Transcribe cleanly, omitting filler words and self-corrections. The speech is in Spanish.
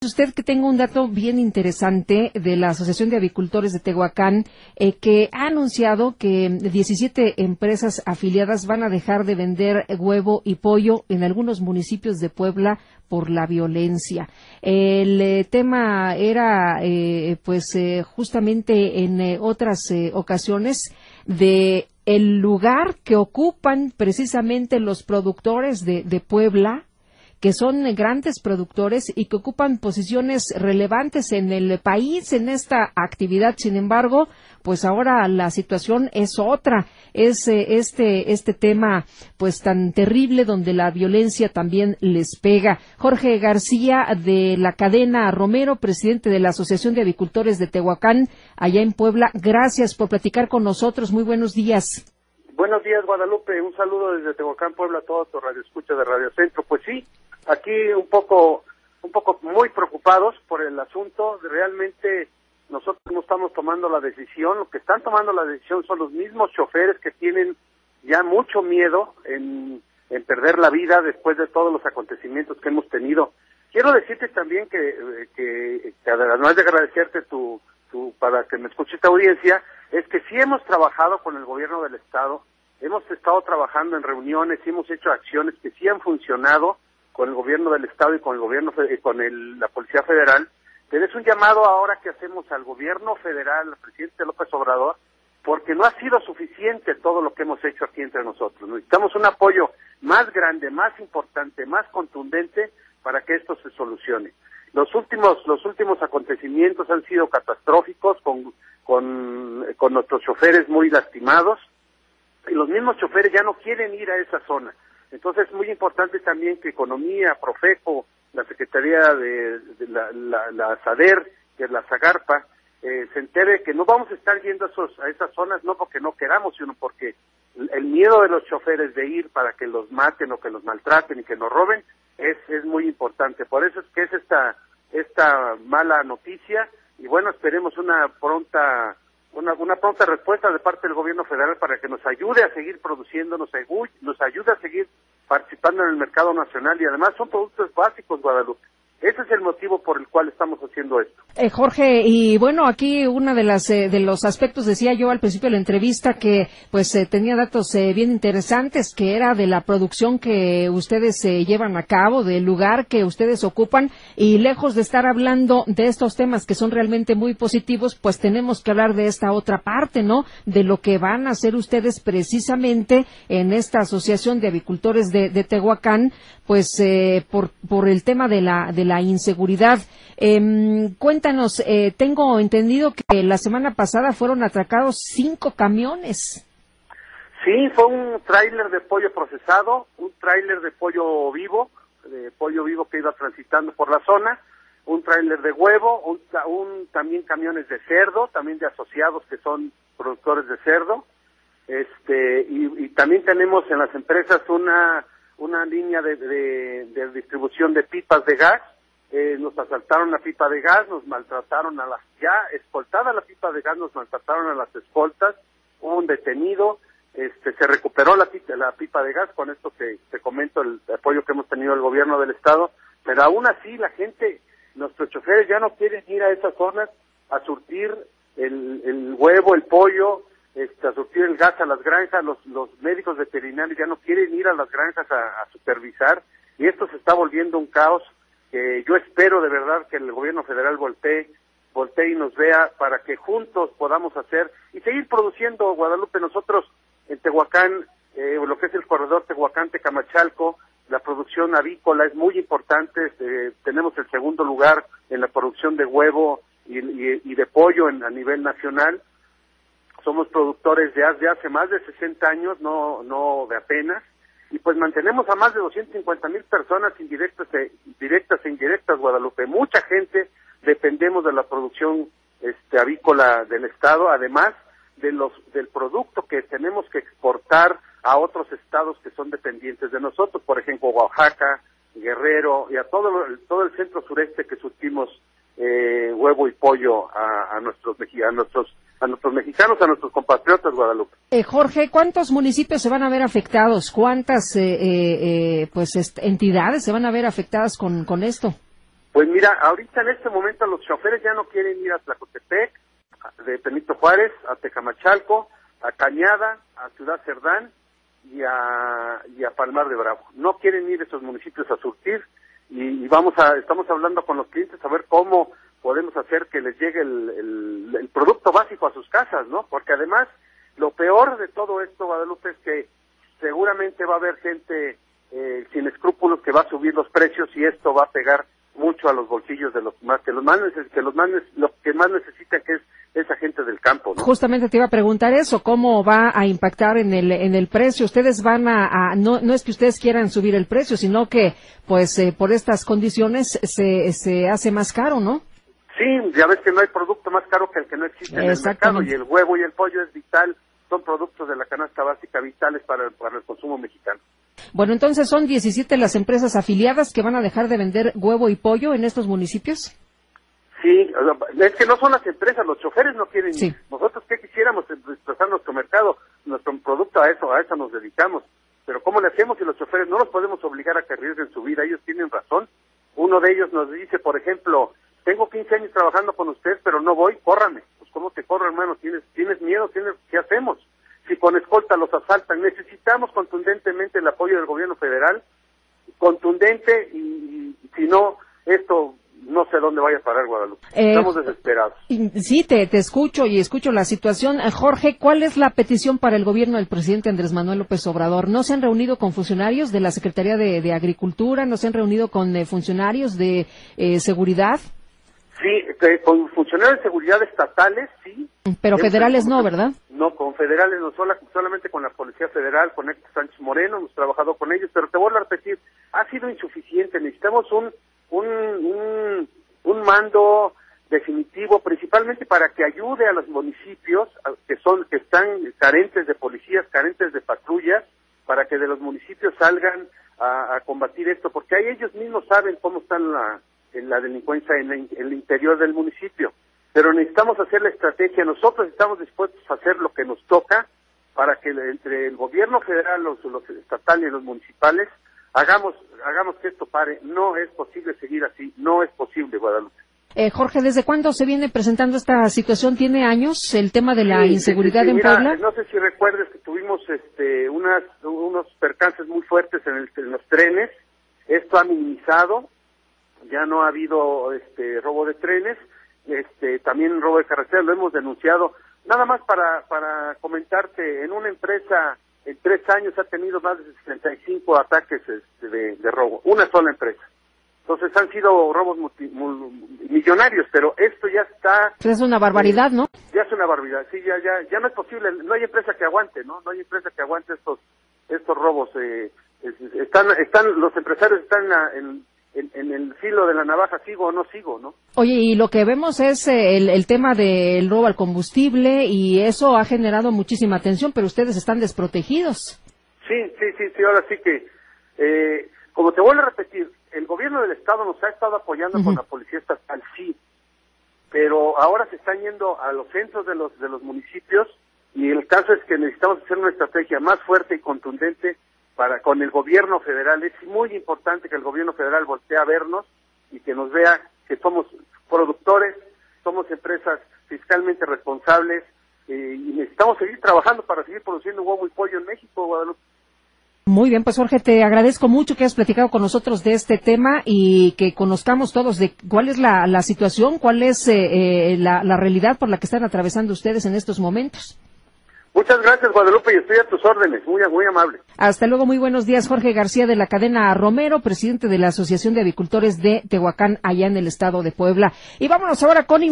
Usted que tengo un dato bien interesante de la Asociación de Avicultores de Tehuacán, que ha anunciado que 17 empresas afiliadas van a dejar de vender huevo y pollo en algunos municipios de Puebla por la violencia. El tema era, justamente en otras ocasiones, de el lugar que ocupan precisamente los productores de Puebla, que son grandes productores y que ocupan posiciones relevantes en el país en esta actividad. Sin embargo, pues ahora la situación es otra. Es este tema pues tan terrible donde la violencia también les pega. Jorge García, de la cadena Romero, presidente de la Asociación de Avicultores de Tehuacán, allá en Puebla, gracias por platicar con nosotros. Muy buenos días. Buenos días, Guadalupe. Un saludo desde Tehuacán, Puebla, a todos tu radioescucha de Radio Centro. Pues sí, aquí un poco muy preocupados por el asunto. Realmente nosotros no estamos tomando la decisión. Lo que están tomando la decisión son los mismos choferes que tienen ya mucho miedo en perder la vida después de todos los acontecimientos que hemos tenido. Quiero decirte también que además de agradecerte para que me escuche esta audiencia, es que sí hemos trabajado con el gobierno del estado, hemos estado trabajando en reuniones y hemos hecho acciones que sí han funcionado con el gobierno del estado y con el gobierno la Policía Federal. Pero es un llamado ahora que hacemos al gobierno federal, al presidente López Obrador, porque no ha sido suficiente todo lo que hemos hecho aquí entre nosotros. Necesitamos un apoyo más grande, más importante, más contundente para que esto se solucione. Los últimos acontecimientos han sido catastróficos, con nuestros choferes muy lastimados, y los mismos choferes ya no quieren ir a esa zona. Entonces es muy importante también que Economía, Profeco, la Secretaría de la SADER, que es la Zagarpa, se entere que no vamos a estar yendo a esas zonas, no porque no queramos, sino porque el miedo de los choferes de ir para que los maten o que los maltraten y que nos roben es muy importante. Por eso es que es esta mala noticia, y bueno, esperemos una pronta respuesta de parte del gobierno federal para que nos ayude a seguir produciendo, nos ayude a seguir participando en el mercado nacional, y además son productos básicos, Guadalupe. Ese es el motivo por el cual estamos haciendo esto. Jorge, y bueno, aquí una de los aspectos, decía yo al principio de la entrevista, que pues tenía datos bien interesantes, que era de la producción que ustedes llevan a cabo, del lugar que ustedes ocupan, y lejos de estar hablando de estos temas que son realmente muy positivos, pues tenemos que hablar de esta otra parte, ¿no? De lo que van a hacer ustedes precisamente en esta Asociación de Avicultores de Tehuacán, pues por el tema de la inseguridad. Cuéntanos, tengo entendido que la semana pasada fueron atracados 5 camiones. Sí, fue un tráiler de pollo procesado, un tráiler de pollo vivo que iba transitando por la zona, un tráiler de huevo, también camiones de cerdo, también de asociados que son productores de cerdo, y también tenemos en las empresas una línea de distribución de pipas de gas. Nos asaltaron la pipa de gas, nos maltrataron ya escoltada la pipa de gas, nos maltrataron a las escoltas, hubo un detenido, se recuperó la pipa de gas. Con esto te comento el apoyo que hemos tenido del gobierno del estado, pero aún así la gente, nuestros choferes ya no quieren ir a esas zonas a surtir el huevo, el pollo, a surtir el gas a las granjas. Los médicos veterinarios ya no quieren ir a las granjas a supervisar, y esto se está volviendo un caos que yo espero de verdad que el gobierno federal voltee y nos vea para que juntos podamos hacer y seguir produciendo, Guadalupe. Nosotros en Tehuacán, lo que es el corredor Tehuacán-Tecamachalco, la producción avícola es muy importante. Tenemos el segundo lugar en la producción de huevo y de pollo a nivel nacional. Somos productores de hace más de 60 años, no de apenas, y pues mantenemos a más de 250,000 personas directas e indirectas, Guadalupe. Mucha gente dependemos de la producción avícola del estado, además del producto que tenemos que exportar a otros estados que son dependientes de nosotros, por ejemplo Oaxaca, Guerrero y a todo el centro sureste, que surtimos huevo y pollo a nuestros mexicanos, a nuestros compatriotas, Guadalupe. Jorge, ¿cuántos municipios se van a ver afectados? ¿Cuántas entidades se van a ver afectadas con esto? Pues mira, ahorita en este momento los choferes ya no quieren ir a Tlacotepec, de Benito Juárez, a Tecamachalco, a Cañada, a Ciudad Cerdán y a Palmar de Bravo. No quieren ir a esos municipios a surtir y estamos hablando con los clientes a ver cómo podemos hacer que les llegue el producto básico a sus casas, ¿no? Porque además, lo peor de todo esto, Guadalupe, es que seguramente va a haber gente sin escrúpulos que va a subir los precios y esto va a pegar mucho a los bolsillos de los que más necesitan, que es esa gente del campo, ¿no? Justamente te iba a preguntar eso, ¿cómo va a impactar en el precio? Ustedes van no es que ustedes quieran subir el precio, sino que pues por estas condiciones se hace más caro, ¿no? Sí, ya ves que no hay producto más caro que el que no existe en el mercado, y el huevo y el pollo es vital, son productos de la canasta básica vitales para el consumo mexicano. Bueno, entonces son 17 las empresas afiliadas que van a dejar de vender huevo y pollo en estos municipios. Sí, es que no son las empresas, los choferes no quieren ir. Nosotros qué quisiéramos desplazar nuestro mercado, nuestro producto a eso nos dedicamos. Pero ¿cómo le hacemos si los choferes no los podemos obligar a que arriesguen su vida? Ellos tienen razón. Uno de ellos nos dice, por ejemplo, tengo 15 años trabajando con usted, pero no voy, córrame. Pues ¿cómo te corro, hermano? ¿Tienes miedo? ¿Qué hacemos? Si con escolta los asaltan, necesitamos contundentemente el apoyo del gobierno federal, contundente, y si no, esto no sé dónde vaya a parar, Guadalupe. Estamos desesperados. Sí, te escucho y escucho la situación. Jorge, ¿cuál es la petición para el gobierno del presidente Andrés Manuel López Obrador? ¿No se han reunido con funcionarios de la Secretaría de Agricultura? ¿No se han reunido con funcionarios de seguridad? Sí, con funcionarios de seguridad estatales, sí. Pero federales no, ¿verdad? No, con federales no, solamente con la Policía Federal, con Héctor Sánchez Moreno, hemos trabajado con ellos, pero te vuelvo a repetir, ha sido insuficiente, necesitamos un mando definitivo, principalmente para que ayude a los municipios que están carentes de policías, carentes de patrullas, para que de los municipios salgan a combatir esto, porque ahí ellos mismos saben cómo están la delincuencia en el interior del municipio, pero necesitamos hacer la estrategia. Nosotros estamos dispuestos a hacer lo que nos toca para que entre el gobierno federal, los estatales y los municipales hagamos que esto pare. No es posible seguir así, no es posible, Guadalupe. Jorge, ¿desde cuándo se viene presentando esta situación? ¿Tiene años el tema de la inseguridad en Puebla? No sé si recuerdes que tuvimos unos percances muy fuertes en los trenes. Esto ha minimizado. Ya no ha habido robo de trenes, también robo de carretera, lo hemos denunciado. Nada más para comentarte, en una empresa en 3 años ha tenido más de 65 ataques de robo, una sola empresa. Entonces han sido robos millonarios, pero esto ya está... Es una barbaridad, ¿no? Ya es una barbaridad, sí, ya no es posible, no hay empresa que aguante, ¿no? No hay empresa que aguante estos robos. Los empresarios están en el filo de la navaja, sigo o no sigo, ¿no? Oye, y lo que vemos es el tema del robo al combustible, y eso ha generado muchísima atención, pero ustedes están desprotegidos. Sí, ahora sí que, como te vuelvo a repetir, el gobierno del estado nos ha estado apoyando con la policía estatal, sí, pero ahora se están yendo a los centros de los municipios, y el caso es que necesitamos hacer una estrategia más fuerte y contundente con el gobierno federal. Es muy importante que el gobierno federal voltee a vernos y que nos vea que somos productores, somos empresas fiscalmente responsables, y necesitamos seguir trabajando para seguir produciendo huevo y pollo en México, Guadalupe. Muy bien, pues Jorge, te agradezco mucho que hayas platicado con nosotros de este tema y que conozcamos todos de cuál es la situación, cuál es la realidad por la que están atravesando ustedes en estos momentos. Muchas gracias, Guadalupe, y estoy a tus órdenes, muy amable. Hasta luego, muy buenos días. Jorge García, de la cadena Romero, presidente de la Asociación de Avicultores de Tehuacán, allá en el estado de Puebla. Y vámonos ahora con